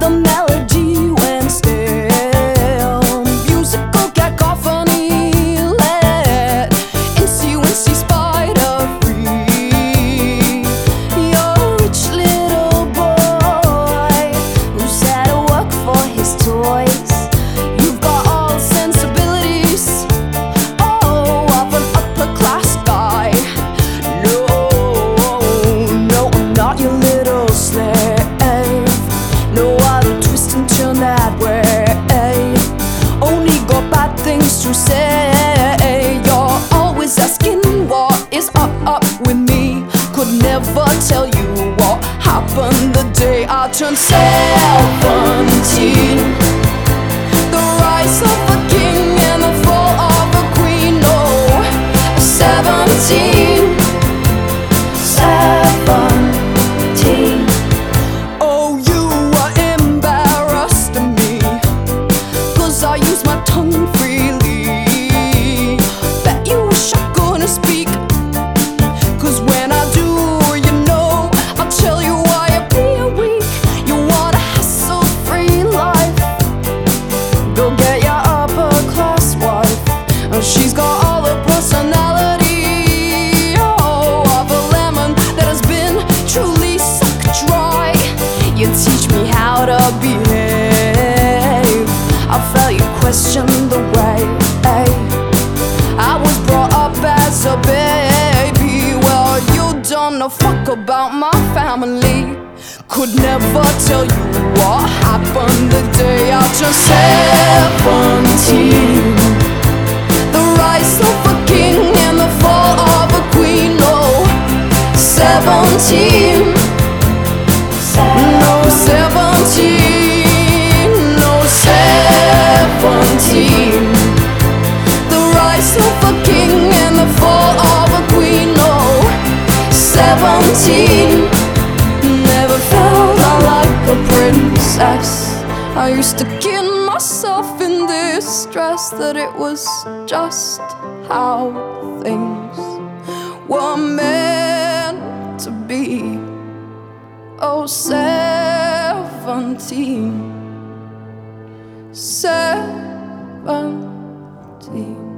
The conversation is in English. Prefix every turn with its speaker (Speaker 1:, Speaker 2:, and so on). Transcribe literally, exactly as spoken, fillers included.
Speaker 1: the melody went stale. Musical cacophony led into Incy spider free. You're a rich little boy who's had to work for his toys. You've got all the sensibilities, oh, of an upper class guy. No, no, I'm not your little slave. No, I don't twist and turn that way. Only got bad things to say. You're always asking what is up, up with me. Could never tell you what happened the day I turned seventeen. The rise of a king and the fall of a queen. Oh, seventeen. Seventeen. Oh, you are embarrassed of me, 'cause I use my tongue freely. Bet you wish I couldn't speak, 'cause when I do, you know, I'll tell you why you're being weak. You want a hassle-free life. Go get your upper class wife. She's got all the personality, oh, of a lemon that has been truly sucked dry. You teach me how to behave. I felt you question the way I was brought up as a baby. Well, you don't know fuck about my family. Could never tell you what happened the day I turned seventeen. The rise of a king and the fall of a queen. Oh, seventeen. No, seventeen. No, seventeen. The rise of a king and the fall of a queen. Oh, seventeen. Never felt like a princess. I used to kid myself in distress that it was just how things were meant to be. Oh, seventeen. Seventeen.